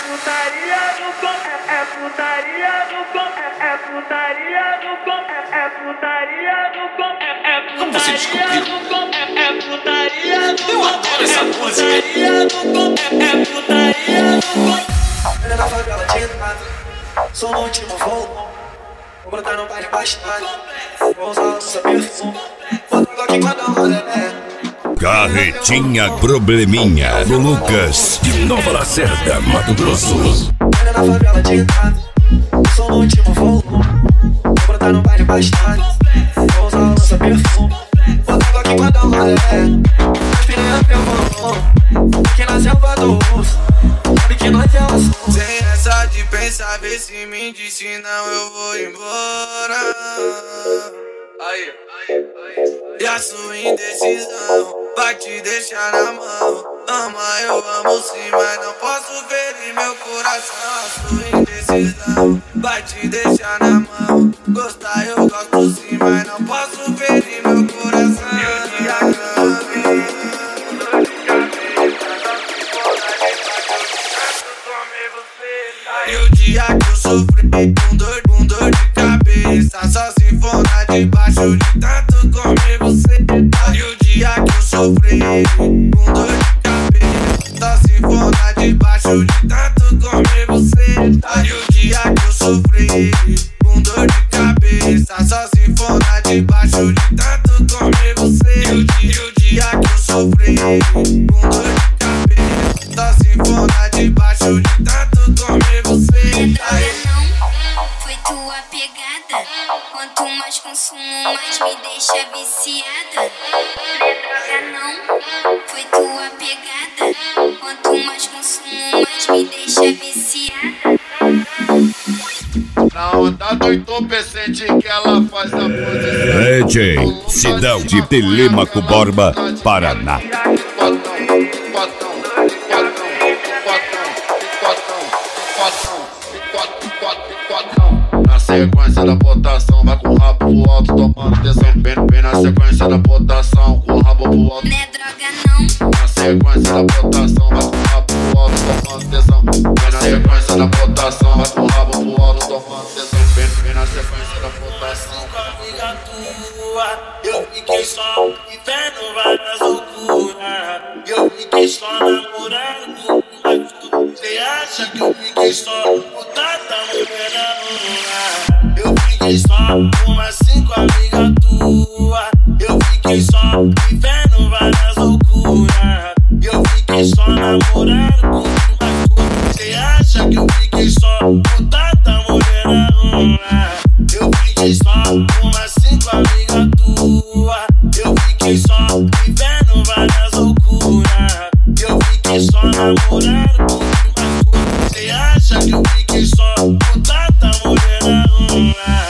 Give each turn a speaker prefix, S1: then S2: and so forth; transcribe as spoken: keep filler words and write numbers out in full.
S1: putaria no com, é putaria no com, é putaria no com, é putaria no com, é putaria no com, é putaria no com.
S2: Eu adoro essa música.
S1: Putaria no com, é putaria no com.
S3: Olha na favela de nada, sou no último voo. Vou brotar no bar de baixinada, vou usar o seu perfume. Bota aqui pra dar uma lelé.
S4: Carretinha Probleminha do Lucas de Nova Lacerda, Mato Grosso.
S3: Olha na favela de nada, sou no último voo. Vou brotar no bar de baixinada, vou usar o seu perfume. Bota aqui pra dar uma lelé. Aspirei meu voo, aqui na selva do urso. Sabe que nós é o
S5: sem essa de pensar, vê se me diz, senão eu vou embora. Aí, aí, aí. E a sua indecisão vai te deixar na mão. Ama, eu amo sim, mas não posso ferir meu coração. A sua indecisão vai te deixar na mão. Gostar eu gosto sim, mas não posso ferir meu coração. Eu te acamei. E o dia que eu sofri com dor, com dor de cabeça, só se for lá debaixo de tanto comer você. E o dia que eu sofri com dor de cabeça, só se for lá debaixo de tanto comer você. E o dia que eu sofri com dor de cabeça, só se for lá debaixo de tanto comer você. E o dia, e o dia que eu sofri com dor de cabeça, só se for lá debaixo de tanto comer você.
S6: Droga não, foi tua pegada. Quanto mais consumo, mais me deixa viciada. Droga não, foi tua pegada. Quanto mais consumo, mais me deixa viciada.
S5: Na onda do entorpecente que ela faz a posição.
S4: D J Sidão de Telêmaco Borba, Paraná.
S5: Na sequência da botação, vai com o rabo pro alto, tomando tesão. Bem, bem na sequência da botação, com o rabo pro alto.
S6: Não é droga não.
S5: Na sequência da botação, vai com o rabo pro alto, tomando tesão. Bem na sequência da botação, vai com o rabo pro alto, tomando tesão. Bem, bem na sequência da botação.
S2: Com a amiga tua, eu fiquei só vivendo várias loucuras. Eu fiquei só namorando, mas tu, cê acha que eu fiquei só? O tata mulherando. Eu fiquei só com umas cinco amigas tua. Eu fiquei só vivendo várias loucuras. Eu fiquei só namorando, mas tu, cê acha que eu fiquei só? O tata mulherando. Eu fiquei só com umas cinco amigas tua. Eu fiquei só vivendo várias loucuras. Eu fiquei só namorando, mas tu, cê acha que eu fiquei só? O tata mulherando.